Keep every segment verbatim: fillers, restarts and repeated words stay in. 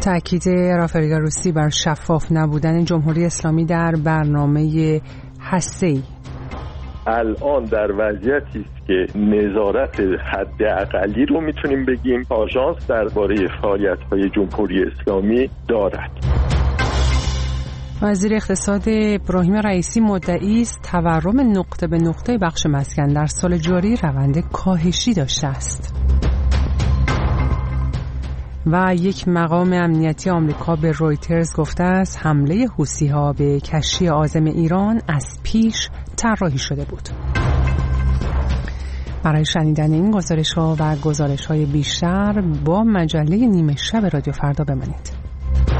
تأکید رافائل گروسی بر شفاف نبودن جمهوری اسلامی در برنامه هسته‌ای. الان در وضعیتی است که نظارت حداقلی رو میتونیم بگیم آژانس درباره فعالیت‌های جمهوری اسلامی دارد. وزیر اقتصاد ابراهیم رئیسی مدعی است تورم نقطه به نقطه بخش مسکن در سال جاری روند کاهشی داشته است. و یک مقام امنیتی آمریکا به رویترز گفته است حمله حوثی‌ها به کشتی عازم ایران از پیش طراحی شده بود. برای شنیدن این گزارش‌ها و گزارش‌های بیشتر با مجله نیمه شب رادیو فردا بمانید.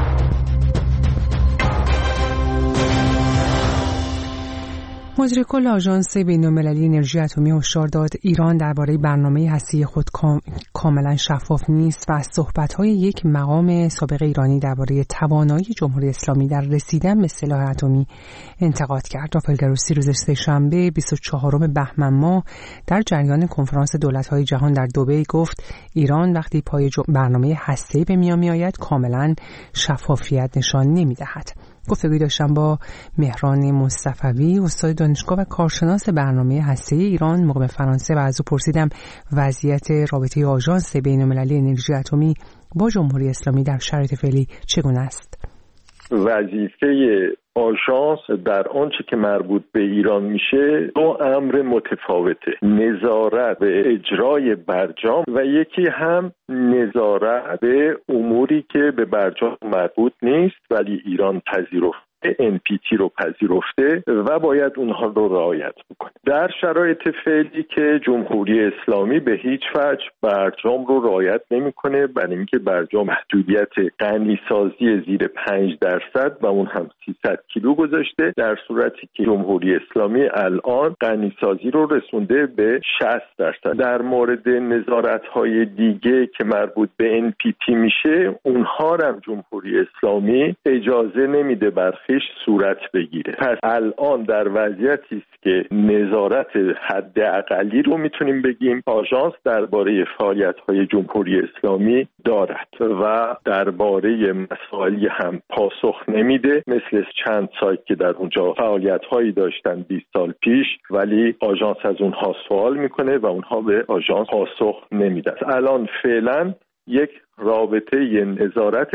مدیر کل آژانس بین‌المللی انرژی اتمی هشدار داد ایران درباره برنامه هسته‌ای خود کاملا شفاف نیست و از صحبت‌های یک مقام سابق ایرانی درباره توانایی جمهوری اسلامی در رسیدن به سلاح اتمی انتقاد کرد. رافائل گروسی روز سه‌شنبه بیست و چهارم بهمن ماه در جریان کنفرانس دولت‌های جهان در دبی گفت ایران وقتی پای برنامه هسته‌ای به میان می‌آید کاملا شفافیت نشان نمی‌دهد. گفتگوی داشتم با مهران مصطفوی استاد دانشگاه و کارشناس برنامه هسته‌ای ایران مقیم فرانسه و از او پرسیدم وضعیت رابطه آژانس بین‌المللی انرژی اتمی با جمهوری اسلامی در شرایط فعلی چگونه است؟ وظیفه آژانس در آنچه که مربوط به ایران میشه دو امر متفاوته: نظارت به اجرای برجام و یکی هم نظارت به اموری که به برجام مربوط نیست ولی ایران پذیرفته ان پی تی رو پذیرفته و باید اونها رو رعایت بکنه. در شرایط فعلی که جمهوری اسلامی به هیچ وجه برجام رو رعایت نمیکنه، برای اینکه برجام محدودیت غنیسازی زیر پنج درصد و اون هم سیصد کیلو گذاشته، در صورتی که جمهوری اسلامی الان غنیسازی رو رسونده به شصت درصد. در مورد نظارت‌های دیگه که مربوط به ان پی تی میشه، اونها هم جمهوری اسلامی اجازه نمیده بر صورت بگیره. پس الان در وضعیتی است که نظارت حداقلی رو میتونیم بگیم آژانس درباره فعالیت‌های جمهوری اسلامی دارد و درباره مسائلی هم پاسخ نمیده، مثل چند سایت که در اونجا فعالیت‌هایی داشتن بیست سال پیش ولی آژانس از اونها سوال میکنه و اونها به آژانس پاسخ نمیدن. الان فعلا یک رابطه ی نظارت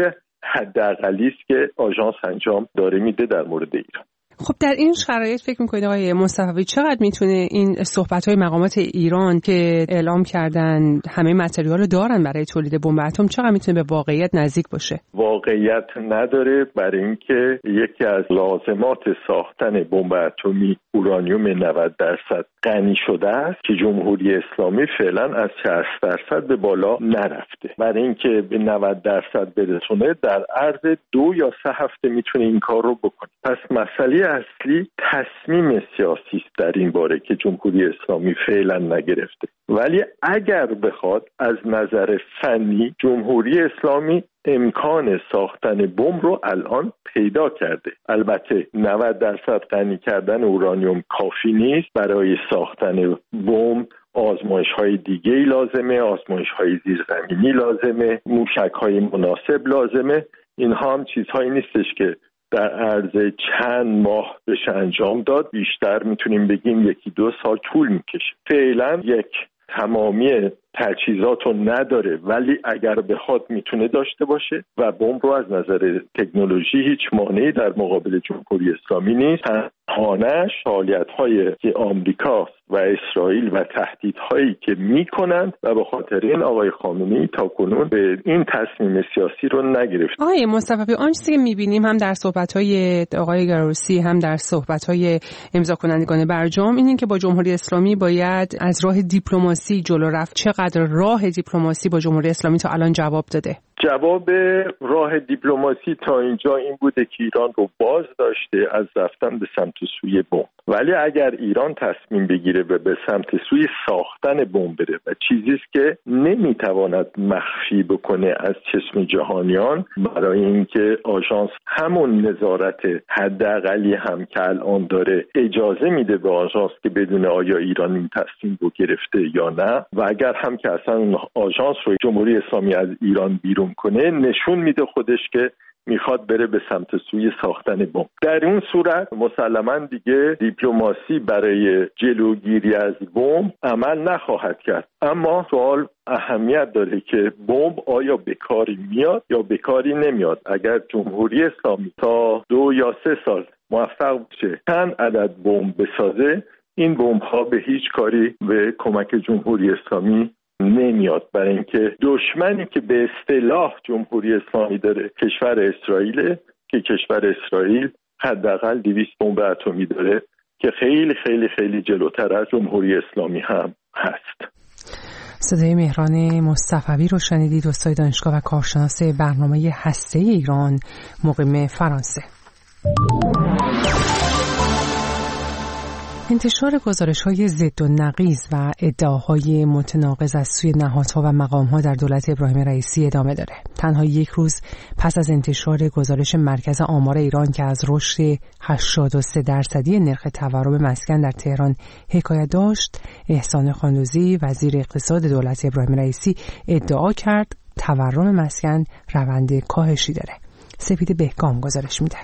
حداقلی است که آژانس انجام داره میده در مورد ایران. خب در این شرایط فکر میکنید آقای مصطفوی چقدر میتونه این صحبت‌های مقامات ایران که اعلام کردن همه متریال رو دارن برای تولید بمب اتم چقدر میتونه به واقعیت نزدیک باشه؟ واقعیت نداره، برای اینکه یکی از لازمات ساختن بمب اتمی اورانیوم نود درصد غنی شده است که جمهوری اسلامی فعلا از شصت درصد به بالا نرفته. برای اینکه به نود درصد برسونه در عرض دو یا سه هفته میتونه این کار رو بکنه. پس مسئله اصلی تصمیم سیاسی است در این باره که جمهوری اسلامی فعلا نگرفته. ولی اگر بخواد از نظر فنی جمهوری اسلامی امکان ساختن بمب رو الان پیدا کرده. البته نود درصد غنی کردن اورانیوم کافی نیست. برای ساختن بمب آزمایش‌های دیگه‌ای لازمه، آزمایش‌های زیرزمینی لازمه، موشک‌های مناسب لازمه. اینها هم چیزهایی نیستش که در عرض چند ماه بشه انجام داد. بیشتر میتونیم بگیم یکی دو سال طول میکشه. فعلا یک تمامی تجهیزات رو نداره ولی اگر بخواد میتونه داشته باشه و بمب رو از نظر تکنولوژی هیچ مانعی در مقابل جمهوری اسلامی نیست. تنهانش فعالیت‌های که آمریکا و اسرائیل و تهدیدهایی که میکنند و به خاطر این آقای خامنه‌ای تاکنون به این تصمیم سیاسی رو نگرفت. آقای مصطفی آن چیزی که میبینیم هم در صحبت‌های آقای گروسی هم در صحبت‌های امضا کنندگان برجام اینه که با جمهوری اسلامی باید از راه دیپلماسی جلو رفت. چقدر راه دیپلماسی با جمهوری اسلامی تا الان جواب داده؟ جواب راه دیپلماسی تا اینجا این بوده که ایران رو باز داشته از رفتن به سمت سوی بمب. ولی اگر ایران تصمیم بگیره و به سمت سوی ساختن بمب بره و چیزی است که نمیتواند مخفی بکنه از چشم جهانیان، برای اینکه آژانس همون نظارت حداقلی هم که الان داره اجازه میده به آژانس که بدون آیا ایران این تصمیم رو گرفته یا نه، و اگر هم که اصلا آژانس رو جمهوری اسلامی از ایران بیرون کنه نشون میده خودش که میخواد بره به سمت سوی ساختن بمب. در اون صورت مسلماً دیگه دیپلماسی برای جلوگیری از بمب عمل نخواهد کرد. اما سوال اهمیت داره که بمب آیا به کاری میاد یا به کاری نمیاد. اگر جمهوری اسلامی تا دو یا سه سال موفق بشه چند عدد بمب بسازه، این بمب ها به هیچ کاری به کمک جمهوری اسلامی نمیاد، برای اینکه دشمنی که به اصطلاح جمهوری اسلامی داره کشور اسرائیل، که کشور اسرائیل حداقل دویست بمب اتمی داره که خیلی خیلی خیلی جلوتر از جمهوری اسلامی هم هست. صدای مهران مصطفوی رو شنیدید، استاد دانشگاه و کارشناس برنامه هسته‌ای ایران، مقیم فرانسه. انتشار گزارش‌های ضد و نقیض و ادعاهای متناقض از سوی نهادها و مقام‌ها در دولت ابراهیم رئیسی ادامه داره. تنها یک روز پس از انتشار گزارش مرکز آمار ایران که از رشد هشتاد و سه درصدی نرخ تورم مسکن در تهران حکایت داشت، احسان خاندوزی وزیر اقتصاد دولت ابراهیم رئیسی ادعا کرد تورم مسکن روند کاهشی داره. سپید بهگام گزارش میده.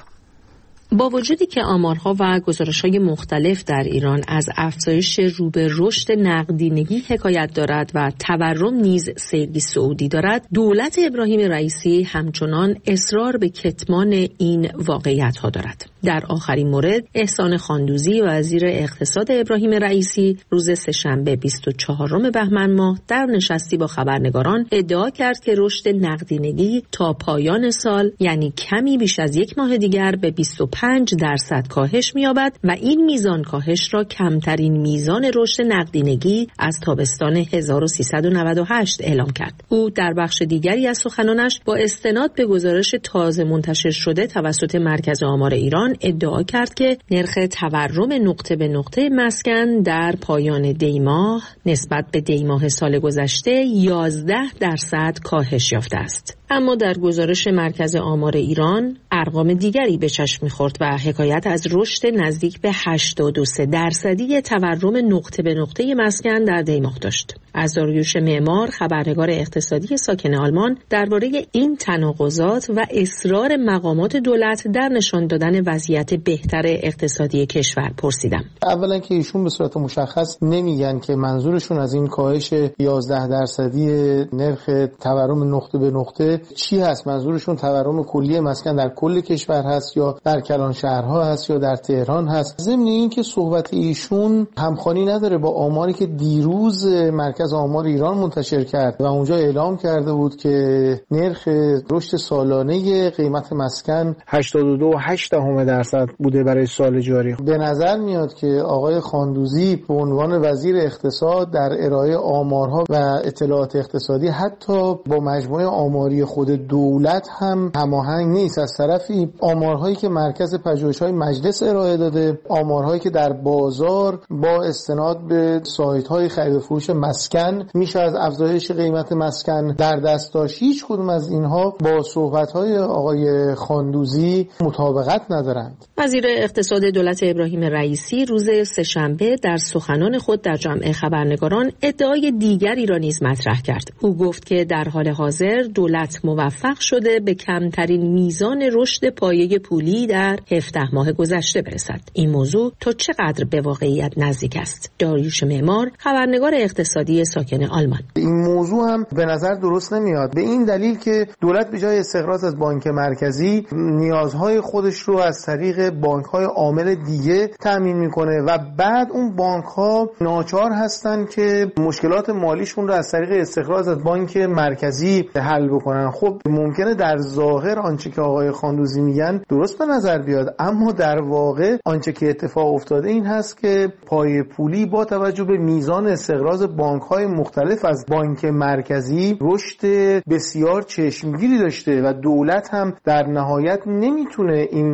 با وجودی که آمارها و گزارش‌های مختلف در ایران از افزایش رو به رشد نقدینگی حکایت دارد و تورم نیز سیری صعودی دارد، دولت ابراهیم رئیسی همچنان اصرار به کتمان این واقعیت‌ها دارد. در آخرین مورد، احسان خاندوزی وزیر اقتصاد ابراهیم رئیسی روز سه‌شنبه بیست و چهارم بهمن ماه در نشستی با خبرنگاران ادعا کرد که رشد نقدینگی تا پایان سال، یعنی کمی بیش از یک ماه دیگر، به بیست و پنج درصد کاهش می‌یابد و این میزان کاهش را کمترین میزان رشد نقدینگی از تابستان هزار و سیصد و نود و هشت اعلام کرد. او در بخش دیگری از سخنانش با استناد به گزارش تازه منتشر شده توسط مرکز آمار ایران ادعا کرد که نرخ تورم نقطه به نقطه مسکن در پایان دی ماه نسبت به دی ماه سال گذشته یازده درصد کاهش یافته است. اما در گزارش مرکز آمار ایران ارقام دیگری به چشم می‌خورد و حکایت از رشد نزدیک به هشتاد و سه درصدی تورم نقطه به نقطه مسکن در دی ماه داشت. از داریوش معمار، خبرنگار اقتصادی ساکن آلمان، درباره این تناقضات و اصرار مقامات دولت در نشان دادن وضعیت بهتر اقتصادی کشور پرسیدم. اولا که ایشون به صورت مشخص نمیگن که منظورشون از این کاهش یازده درصدی نرخ تورم نقطه به نقطه چی هست. منظورشون تورم کلی مسکن در کل کشور هست یا در کلان شهرها هست یا در تهران هست. ضمن این که صحبت ایشون همخوانی نداره با آماری که دیروز مرکز آمار ایران منتشر کرد و اونجا اعلام کرده بود که نرخ رشد سالانه قیمت مسکن هشتاد و دو و هشت دهم درصد بوده برای سال جاری. به نظر میاد که آقای خاندوزی به عنوان وزیر اقتصاد در ارائه آمارها و اطلاعات اقتصادی حتی با مجموعه آماری خود دولت هم هماهنگ نیست. از طرفی آمارهایی که مرکز پژوهش‌های مجلس ارائه داده، آمارهایی که در بازار با استناد به سایت‌های خرید و فروش مسکن میشه از افزایش قیمت مسکن در دست داشت، هیچ کدوم از اینها با صحبت‌های آقای خاندوزی مطابقت ندارند. وزیر اقتصاد دولت ابراهیم رئیسی روز سه‌شنبه در سخنان خود در جمع خبرنگاران ادعای دیگری را نیز مطرح کرد. او گفت که در حال حاضر دولت موفق شده به کمترین میزان رشد پایه پولی در هفده ماه گذشته برسد. این موضوع تا چقدر به واقعیت نزدیک است؟ داریوش معمار، خبرنگار اقتصادی ساکن آلمان: این موضوع هم به نظر درست نمیاد، به این دلیل که دولت به جای استقراض از بانک مرکزی نیازهای خودش رو از طریق بانک‌های عامل دیگه تامین میکنه و بعد اون بانک‌ها ناچار هستن که مشکلات مالیشون رو از طریق استقراض از بانک مرکزی حل بکنن. خب ممکنه در ظاهر آنچه که آقای خاندوزی میگن درست به نظر بیاد، اما در واقع آنچه که اتفاق افتاده این هست که پایه پولی با توجه به میزان استقراض بانک‌های مختلف از بانک مرکزی رشد بسیار چشمگیری داشته و دولت هم در نهایت نمیتونه این موضوع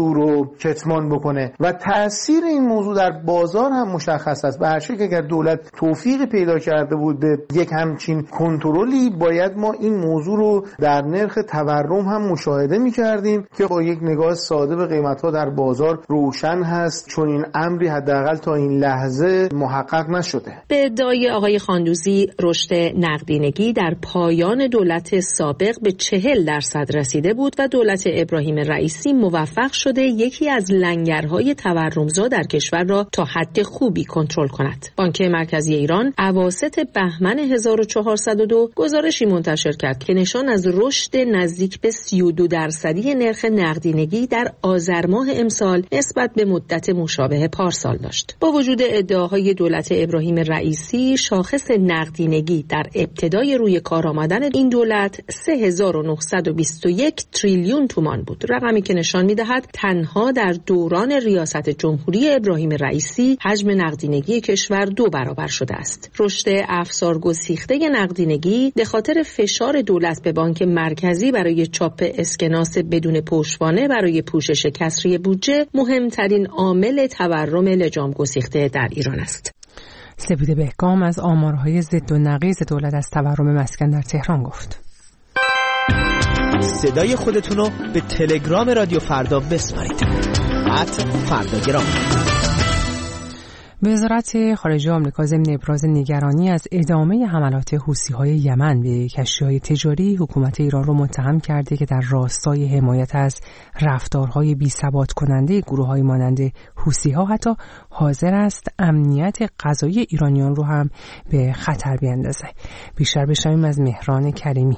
موضوع رو کتمان بکنه و تأثیر این موضوع در بازار هم مشخص است. به هر شکل اگر دولت توفیق پیدا کرده بود به یک همچین کنترلی، باید ما این موضوع رو در نرخ تورم هم مشاهده می‌کردیم که با یک نگاه ساده به قیمت‌ها در بازار روشن هست، چون این امری حداقل تا این لحظه محقق نشده. به ادعای آقای خاندوزی، رشد نقدینگی در پایان دولت سابق به چهل درصد رسیده بود و دولت ابراهیم رئیسی موفق شده یکی از لنگرهای تورمزا در کشور را تا حد خوبی کنترل کند. بانک مرکزی ایران اواسط بهمن هزار و چهارصد و دو گزارشی منتشر کرد که نشان از رشد نزدیک به سی و دو درصدی نرخ نقدینگی در آذر ماه امسال نسبت به مدت مشابه پارسال داشت. با وجود ادعاهای دولت ابراهیم رئیسی، شاخص نقدینگی در ابتدای روی کار آمدن این دولت سه هزار و نهصد و بیست و یک تریلیون تومان بود، رقمی که نشان می‌دهد تنها در دوران ریاست جمهوری ابراهیم رئیسی حجم نقدینگی کشور دو برابر شده است. رشد افزار گسیخته نقدینگی به خاطر فشار دولت به بانک مرکزی برای چاپ اسکناس بدون پشتوانه برای پوشش کسری بودجه مهمترین عامل تورم لجام گسیخته در ایران است. سپیده بهگام از آمارهای ضد و نقیض دولت از تورم مسکن در تهران گفت. صدای خودتون رو به تلگرام رادیو فردا بسپارید. ات فرداگرام. وزارت خارجه آمریکا ضمن ابراز نگرانی از ادامه حملات حوثی‌های یمن به کشتی‌های تجاری، حکومت ایران را متهم کرده که در راستای حمایت از رفتارهای بی‌ثبات کننده گروه‌های مانند حوثی‌ها حتی حاضر است امنیت غذایی ایرانیان رو هم به خطر بیندازه. بیشتر بشنویم از مهران کریمی.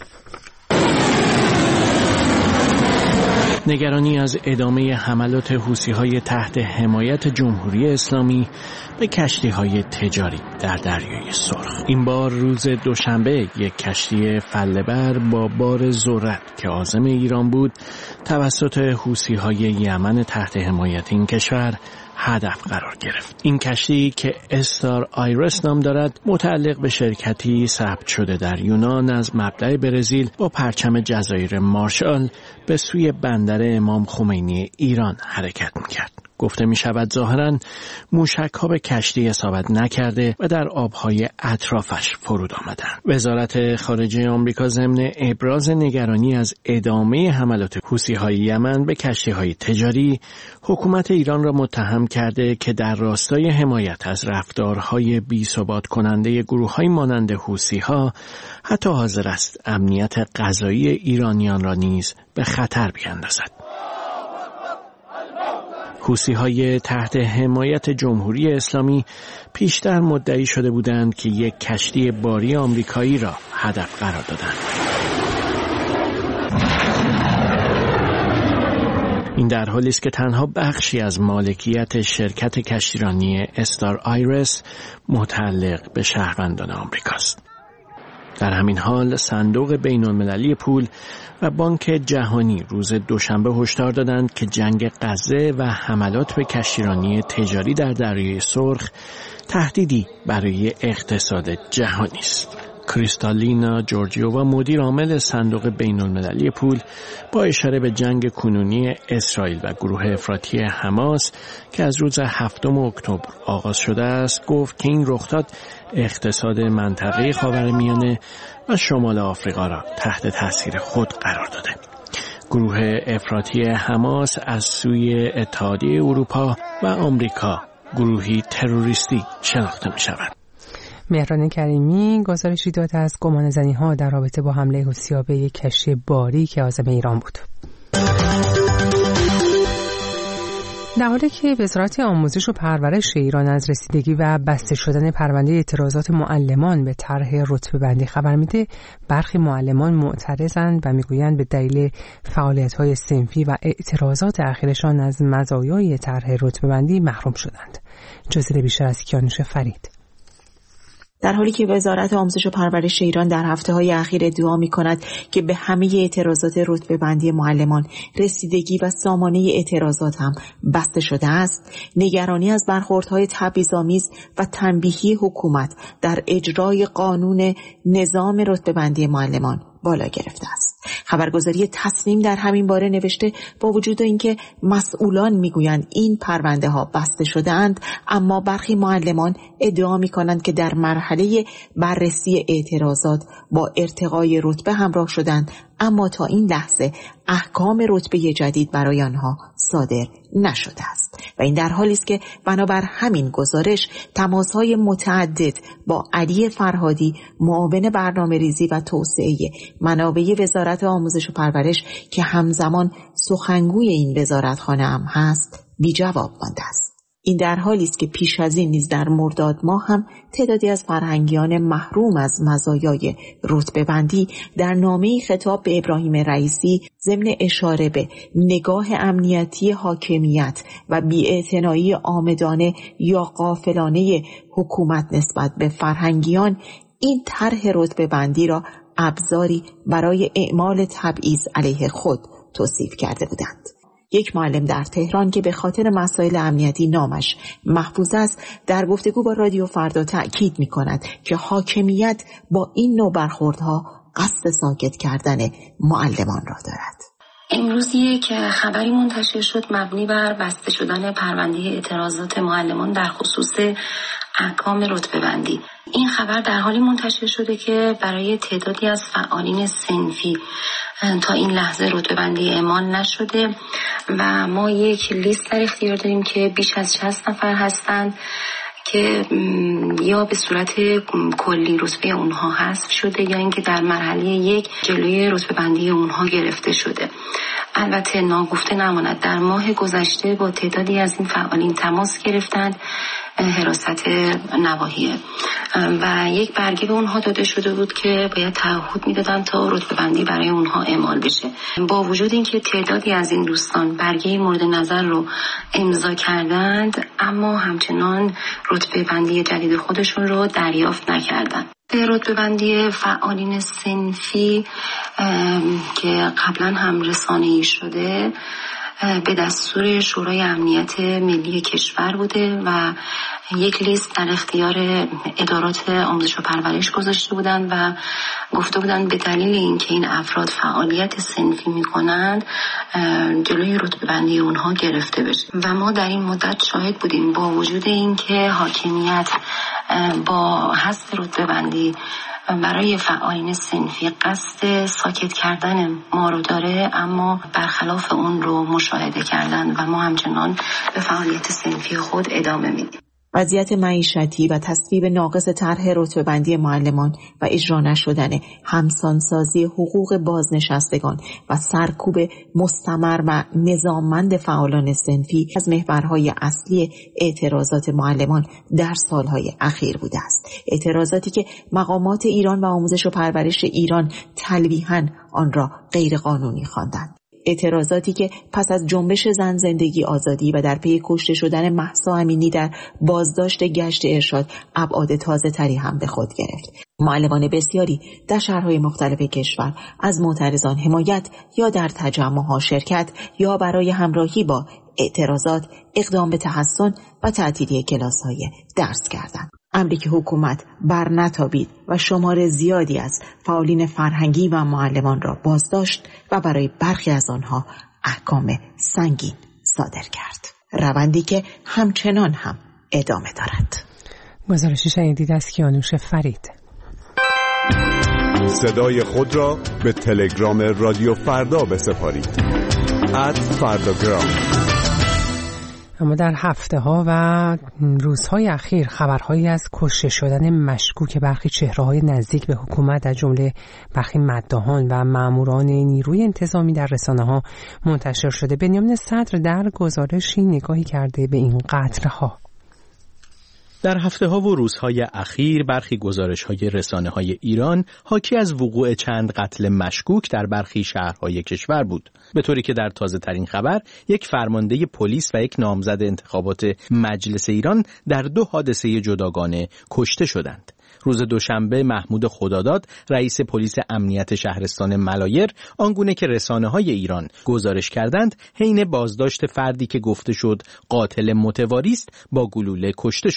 نگرانی از ادامه حملات حوثی‌های تحت حمایت جمهوری اسلامی به کشتی‌های تجاری در دریای سرخ. این بار روز دوشنبه یک کشتی فله‌بر با بار ذرت که عازم ایران بود توسط حوثی‌های یمن تحت حمایت این کشور هدف قرار گرفت. این کشتی که استار آیرس نام دارد متعلق به شرکتی ثبت شده در یونان از مبدأ برزیل با پرچم جزایر مارشال به سوی بندر امام خمینی ایران حرکت می‌کرد. گفته می شود ظاهراً موشک ها به کشتی اصابت نکرده و در آبهای اطرافش فرود آمدند. وزارت خارجه آمریکا ضمن ابراز نگرانی از ادامه حملات حوثی‌های یمن به کشتی‌های تجاری، حکومت ایران را متهم کرده که در راستای حمایت از رفتارهای بی‌ثبات کننده گروه‌های مانند حوثی‌ها حتی حاضر است امنیت غذایی ایرانیان را نیز به خطر بیندازد. حوثی‌های تحت حمایت جمهوری اسلامی پیشتر مدعی شده بودند که یک کشتی باری آمریکایی را هدف قرار دادند. این در حالی است که تنها بخشی از مالکیت شرکت کشتیرانی استار آیرس متعلق به شهروندان آمریکاست. در همین حال صندوق بین‌المللی پول و بانک جهانی روز دوشنبه هشدار دادند که جنگ غزه و حملات به کشتیرانی تجاری در دریای سرخ تهدیدی برای اقتصاد جهانی است. کریستالینا جورجیووا مدیر عامل صندوق بین‌المللی پول با اشاره به جنگ کنونی اسرائیل و گروه افراطی حماس که از روز هفتم اکتبر آغاز شده است گفت که این رخداد اقتصاد منطقه خاورمیانه و شمال آفریقا را تحت تاثیر خود قرار داده. گروه افراطی حماس از سوی اتحادیه اروپا و آمریکا گروهی تروریستی شناخته می شود. مهران کریمی گزارشی داد از گمانه‌زنی‌ها در رابطه با حمله حوثی‌ها به یک کشتی باری که عازم ایران بود. در حالی که وزارت آموزش و پرورش ایران از رسیدگی و بسته شدن پرونده اعتراضات معلمان به طرح رتبه‌بندی خبر میده، برخی معلمان معترضند و میگویند به دلیل فعالیت‌های صنفی و اعتراضات اخیرشان از مزایای طرح رتبه‌بندی محروم شدند. جزیره بیشتر از کیانوش فرید. در حالی که وزارت آموزش و پرورش ایران در هفته‌های اخیر ادعا می‌کند که به همه اعتراضات رتبه‌بندی معلمان رسیدگی و سامانه اعتراضات هم بسته شده است، نگرانی از برخوردهای تبعیض‌آمیز و تنبیهی حکومت در اجرای قانون نظام رتبه‌بندی معلمان بالا گرفته است. خبرگزاری تصنیم در همین باره نوشته با وجود اینکه مسئولان میگویند این پرونده ها بسته شده‌اند، اما برخی معلمان ادعا میکنند که در مرحله بررسی اعتراضات با ارتقای رتبه همراه شدند، اما تا این لحظه احکام رتبه جدید برای آنها صادر نشده است و این در حالی است که بنابر همین گزارش تماس‌های متعدد با علی فرهادی، معاون برنامه‌ریزی و توسعه منابع وزارت آموزش و پرورش که همزمان سخنگوی این وزارتخانه هم هست بی جواب مانده است. این در حالی است که پیش از این نیز در مرداد ماه هم تعدادی از فرهنگیان محروم از مزایای رتبه بندی در نامه‌ای خطاب به ابراهیم رئیسی ضمن اشاره به نگاه امنیتی حاکمیت و بی‌اعتنایی عامدانه یا غافلانه حکومت نسبت به فرهنگیان این طرح رتبه بندی را ابزاری برای اعمال تبعیض علیه خود توصیف کرده بودند. یک معلم در تهران که به خاطر مسائل امنیتی نامش محفوظ است در گفتگو با رادیو فردا تأکید می کند که حاکمیت با این نوع برخوردها قصد ساکت کردن معلمان را دارد. امروز یک خبری منتشر شد مبنی بر بسته شدن پرونده اعتراضات معلمان در خصوص احکام رتبه بندی. این خبر در حالی منتشر شده که برای تعدادی از فعالین صنفی تا این لحظه رتبه بندی اعمال نشده و ما یک لیست در اختیار داریم که بیش از شصت نفر هستند که یا به صورت کلی رتبه اونها حذف شده یا اینکه در مرحله یک جلوی رتبه بندی اونها گرفته شده. البته ناگفته نماند در ماه گذشته با تعدادی از این فعالین تماس گرفتند حراست نواحیه و یک برگه به اونها داده شده بود که باید تعهد میدادن تا رتبه بندی برای اونها اعمال بشه. با وجود اینکه تعدادی از این دوستان برگه مورد نظر رو امضا کردند، اما همچنان رتبه بندی جدید خودشون رو دریافت نکردند. به رتبه بندی فعالین صنفی که قبلا هم رسانه‌ای شده به دستور شورای امنیت ملی کشور بوده و یک لیست در اختیار ادارات آموزش و پرورش گذاشته بودند و گفته بودند به دلیل اینکه این افراد فعالیت صنفی میکنند جلوی رتبه بندی اونها گرفته بشه و ما در این مدت شاهد بودیم با وجود اینکه حاکمیت با حذف رتبه بندی برای فعالین صنفی قصد ساکت کردن ما رو داره، اما برخلاف اون رو مشاهده کردن و ما همچنان به فعالیت صنفی خود ادامه میدیم. وضعیت معیشتی و تصویب ناقص طرح رتبه‌بندی معلمان و اجرا نشدن همسانسازی حقوق بازنشستگان و سرکوب مستمر و نظاممند فعالان صنفی از محورهای اصلی اعتراضات معلمان در سالهای اخیر بوده است. اعتراضاتی که مقامات ایران و آموزش و پرورش ایران تلویحاً آن را غیر قانونی خواندند. اعتراضاتی که پس از جنبش زن زندگی آزادی و در پی کشته شدن مهسا امینی در بازداشت گشت ارشاد ابعاد تازه تری هم به خود گرفت. معلمان بسیاری در شهرهای مختلف کشور از معترضان حمایت یا در تجمعها شرکت یا برای همراهی با اعتراضات اقدام به تحسن و تعطیلی کلاس‌های درس کردند. امری که حکومت بر نتابید و شمار زیادی از فعالین فرهنگی و معلمان را بازداشت و برای برخی از آنها احکام سنگین صادر کرد. روندی که همچنان هم ادامه دارد. گزارشی شنیدید از کیانوش فرید. صدای خود را به تلگرام رادیو فردا بسپارید. ات فرداگرام. اما در هفته ها و روزهای اخیر خبرهایی از کشته شدن مشکوک برخی چهره‌های نزدیک به حکومت در جمله برخی مداحان و ماموران نیروی انتظامی در رسانه‌ها منتشر شده. بنیامین صدر در گزارشی نگاهی کرده به این قطرها. در هفته ها و روزهای اخیر برخی گزارش های رسانه های ایران حاکی از وقوع چند قتل مشکوک در برخی شهرهای کشور بود، به طوری که در تازه ترین خبر یک فرمانده پلیس و یک نامزد انتخابات مجلس ایران در دو حادثه جداگانه کشته شدند. روز دوشنبه محمود خداداد رئیس پلیس امنیت شهرستان ملایر آنگونه که رسانه‌های ایران گزارش کردند حین بازداشت فردی که گفته شد قاتل متواری است با گلوله کشته شد.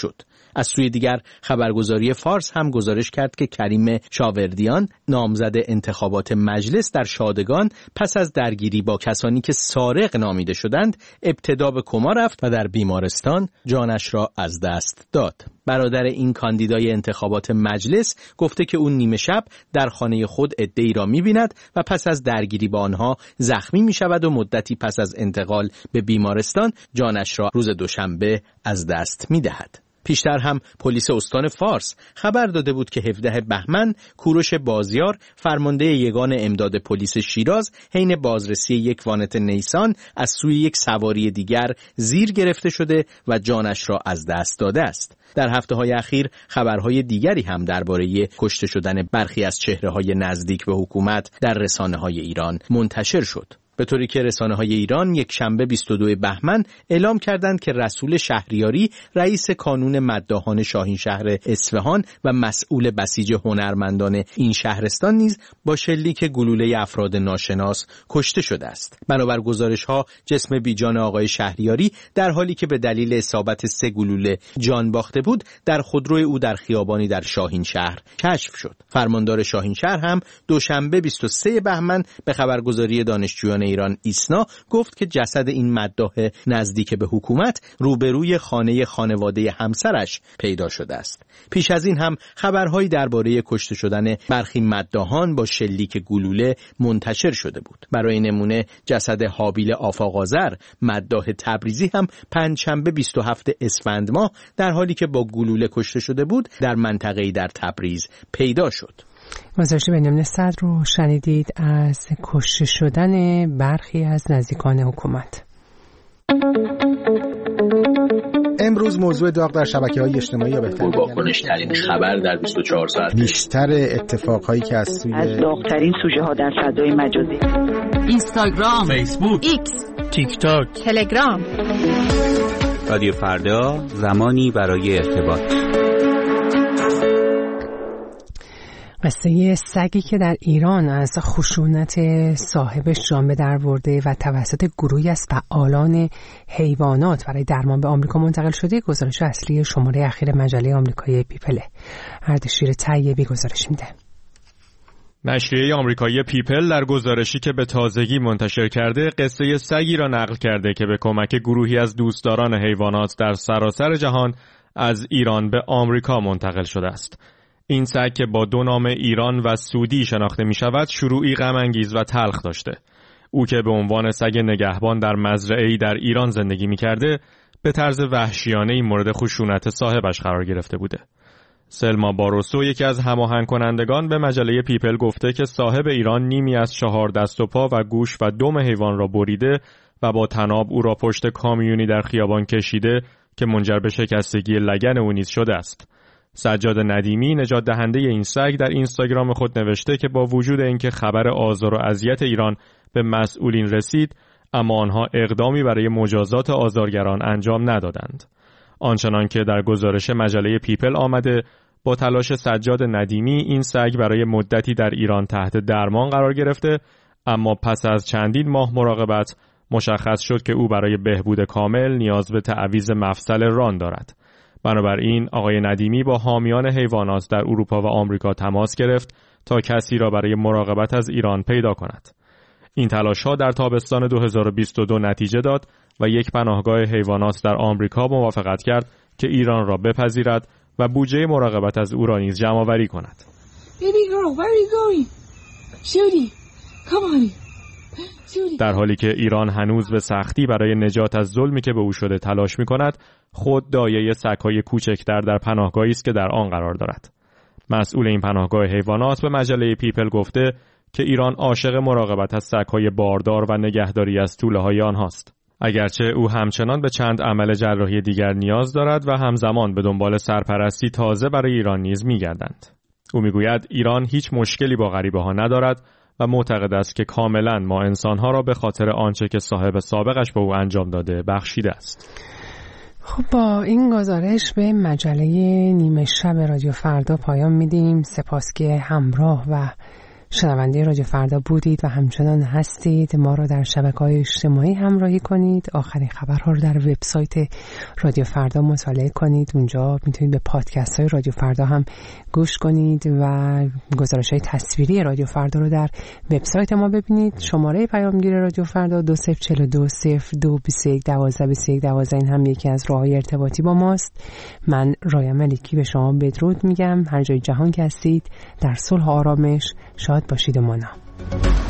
از سوی دیگر خبرگزاری فارس هم گزارش کرد که کریم شاوردیان نامزد انتخابات مجلس در شادگان پس از درگیری با کسانی که سارق نامیده شدند ابتدا به کما رفت و در بیمارستان جانش را از دست داد. برادر این کاندیدای انتخابات مجلس گفته که اون نیمه شب در خانه خود عده‌ای را می‌بیند و پس از درگیری با آنها زخمی می‌شود و مدتی پس از انتقال به بیمارستان جانش را روز دوشنبه از دست می‌دهد. پیشتر هم پلیس استان فارس خبر داده بود که هفدهم بهمن کوروش بازیار فرمانده یگان امداد پلیس شیراز حین بازرسی یک وانت نیسان از سوی یک سواری دیگر زیر گرفته شده و جانش را از دست داده است. در هفته‌های اخیر خبرهای دیگری هم درباره کشته شدن برخی از چهره‌های نزدیک به حکومت در رسانه‌های ایران منتشر شد. به طوری که رسانه‌های ایران یک شنبه بیست و دوم بهمن اعلام کردند که رسول شهریاری رئیس کانون مداحان شاهین شهر اصفهان و مسئول بسیج هنرمندان این شهرستان نیز با شلیک گلوله افراد ناشناس کشته شده است. بنابر گزارش‌ها جسم بیجان آقای شهریاری در حالی که به دلیل اصابت سه گلوله جان باخته بود در خودروی او در خیابانی در شاهین شهر کشف شد. فرماندار شاهین شهر هم دوشنبه بیست و سوم بهمن به خبرگزاری دانشجویان ایران ایسنا گفت که جسد این مداح نزدیک به حکومت روبروی خانه خانواده همسرش پیدا شده است. پیش از این هم خبرهایی درباره کشته شدن برخی مداحان با شلیک گلوله منتشر شده بود. برای نمونه جسد حابیل آفاق‌آذر مداح تبریزی هم پنجشنبه بیست و هفتم اسفند ماه در حالی که با گلوله کشته شده بود در منطقه‌ای در تبریز پیدا شد. گزارش بنیامین صدر رو شنیدید از کشته شدن برخی از نزدیکان حکومت. امروز موضوع داغ در شبکه‌های اجتماعی یا بهتر واکنش ترین خبر در بیست و چهار ساعت، بیشتر اتفاقهایی که از سوی از داغ‌ترین سوژه ها در فضای مجازی، اینستاگرام، فیسبوک، ایکس، تیک تاک، تلگرام. رادیو فردا، زمانی برای ارتباط. قصه سگی که در ایران از خشونت صاحبش جان به در برده و توسط گروهی از فعالان حیوانات برای درمان به آمریکا منتقل شده گزارش اصلی شماره اخیر مجله آمریکایی پیپل. اردشیر طیبی گزارش میده. نشریه آمریکایی پیپل در گزارشی که به تازگی منتشر کرده قصه سگی را نقل کرده که به کمک گروهی از دوستداران حیوانات در سراسر جهان از ایران به آمریکا منتقل شده است. این سگ که با دو نام ایران و سعودی شناخته می شود شروعی غم انگیز و تلخ داشته. او که به عنوان سگ نگهبان در مزرعه‌ای در ایران زندگی می کرده به طرز وحشیانه‌ای مورد خشونت صاحبش قرار گرفته بوده. سلما باروسو یکی از هماهنگ کنندگان به مجله پیپل گفته که صاحب ایران نیمی از چهار دست و پا و گوش و دم حیوان را بریده و با طناب او را پشت کامیونی در خیابان کشیده که منجر به شکستگی لگن او نیز شده است. سجاد ندیمی نجات دهنده این سگ در اینستاگرام خود نوشته که با وجود اینکه خبر آزار و اذیت ایران به مسئولین رسید اما آنها اقدامی برای مجازات آزارگران انجام ندادند. آنچنان که در گزارش مجله پیپل آمده با تلاش سجاد ندیمی این سگ برای مدتی در ایران تحت درمان قرار گرفته اما پس از چندین ماه مراقبت مشخص شد که او برای بهبود کامل نیاز به تعویض مفصل ران دارد. بنابراین آقای ندیمی با حامیان حیوانات در اروپا و آمریکا تماس گرفت تا کسی را برای مراقبت از ایران پیدا کند. این تلاش‌ها در تابستان دو هزار و بیست و دو نتیجه داد و یک پناهگاه حیوانات در آمریکا موافقت کرد که ایران را بپذیرد و بودجه مراقبت از او را نیز جمع‌آوری کند. Baby girl, where are you going? Judy, come on. در حالی که ایران هنوز به سختی برای نجات از ظلمی که به او شده تلاش می‌کند، خود دایه سگ‌های کوچکتر در پناهگاهی است که در آن قرار دارد. مسئول این پناهگاه حیوانات به مجله پیپل گفته که ایران عاشق مراقبت از سگ‌های باردار و نگهداری از توله‌های آنهاست. اگرچه او همچنان به چند عمل جراحی دیگر نیاز دارد و همزمان به دنبال سرپرستی تازه برای ایران نیز می‌گردند. او می‌گوید ایران هیچ مشکلی با غریبه‌ها ندارد و معتقد است که کاملا ما انسانها را به خاطر آنچه که صاحب سابقش به او انجام داده بخشیده است. خب با این گزارش به مجله نیمه شب رادیو فردا پایان میدیم. سپاس که همراه و شنونده رادیو فردا بودید و همچنان هستید. ما رو در شبکه‌های اجتماعی همراهی کنید. آخرین خبرها رو در وبسایت رادیو فردا مطالعه کنید. اونجا میتونید به پادکست‌های رادیو فردا هم گوش کنید و گزارش‌های تصویری رادیو فردا رو در وبسایت ما ببینید. شماره پیامگیر رادیو فردا دو صفر چهار دو صفر دو بیست و یک دوازده بیست و یک دوازده این هم یکی از راه‌های ارتباطی با ماست. من رایم ملکی به شما بدرود میگم. هر جای جهان که هستید در صلح و آرامش شاد باشید و مانا.